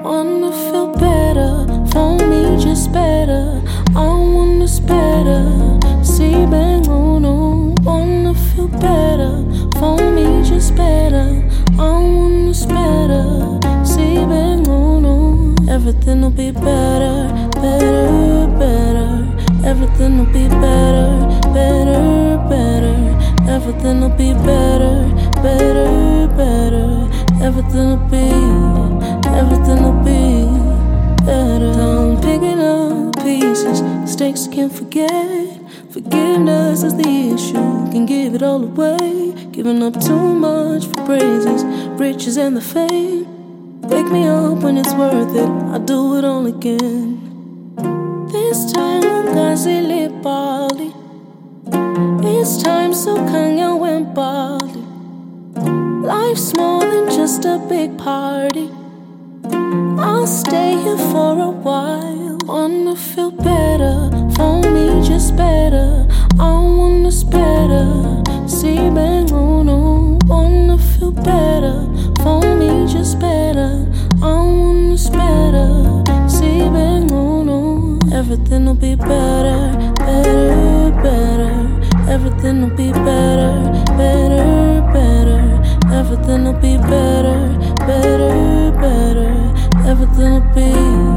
Wanna feel better, for me just better. I wanna better. See bang on. Wanna feel better, for me just better. I wanna better. See bang on. Everything will be better, better, better. Everything will be better, better, better. Everything will be better, better, better. Everything will be better. I'm picking up pieces, mistakes I can't forget. Forgiveness is the issue, can give it all away. Giving up too much for praises, riches and the fame. Wake me up when it's worth it, I'll do it all again. This time ungazile Bali. It's time so kanya went Bali. Life's more than just a big party. I'll stay here for a while. Wanna feel better, for me just better. I wanna better. See bang on. Wanna feel better, for me just better. I wanna better. See bang on. Everything will be better, better, better. Everything will be better, better, better. Everything will be better, better, better. Everything will be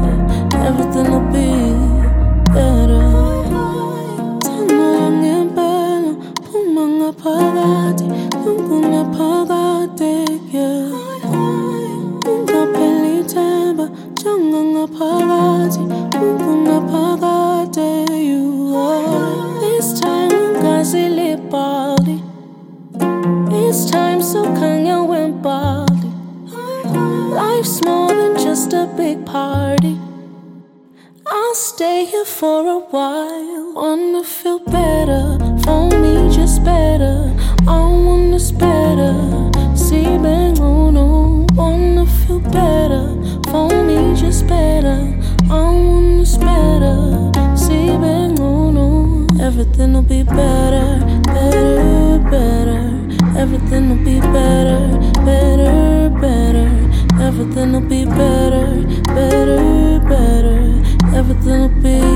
better. Tanong empelo, pumanga pagati, pumanga pagati, yeah. Unga peli temba, changa pagati, pumanga pagati, you are. This time ungazile Bali. It's time so kanya went Bali. Life's more than just a big party. I'll stay here for a while. Wanna feel better, for me just better. I wanna better. See bang on. Wanna feel better, for me just better. I wanna better. See bang on. Everything will be better, better, better. Everything will be better, better, better. Everything will be better, better, better. Everything will be